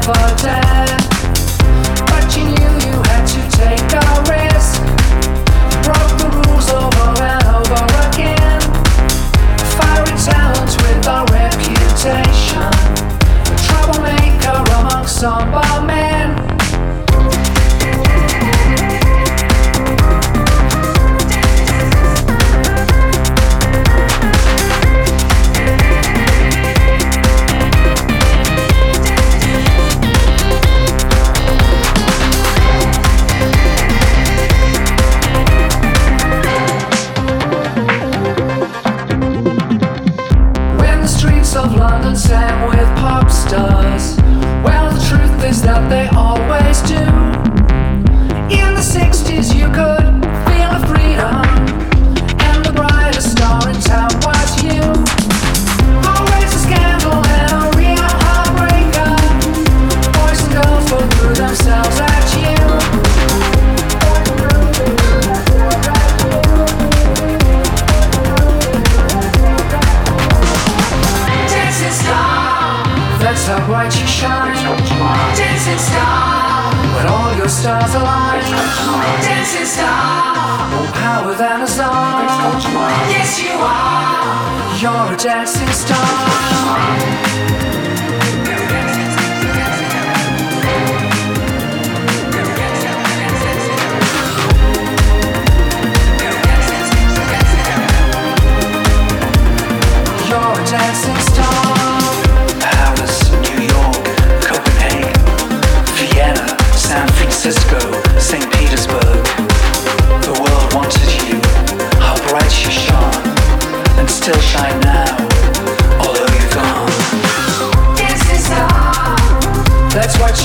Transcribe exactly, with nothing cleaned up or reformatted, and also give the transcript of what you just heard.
for death. But you knew you had to take a risk. Broke the rules over and over again. Fiery talent with a reputation. A troublemaker among somber men. Of London sang with pop stars. Well, the truth is that they always do. In the sixties you could feel the freedom, and the brightest star in town was you. Always a scandal and a real heartbreaker. Boys and girls both threw themselves at you. That's how bright you shine. Dancing star, when all your stars align. Dancing star, more power than a star. Yes you are, you're a dancing star. You're a dancing star. San Francisco, Saint Petersburg. The world wanted you, how bright you shone, and still shine now, although you're gone. Dancing star, that's what